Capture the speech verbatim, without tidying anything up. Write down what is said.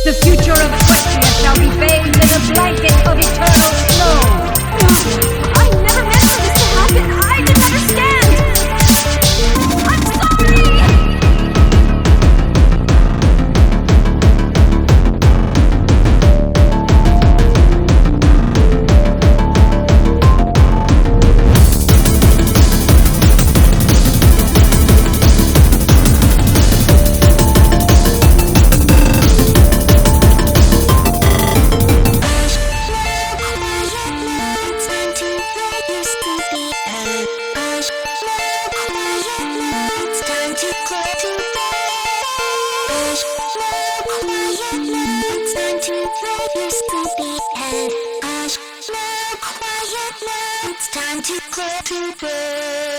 The future of Equestria shall be bathed in a blanket of eternal snow. No, I never meant for this to happen. I didn't understand. I'm sorry. It's time to go to bed.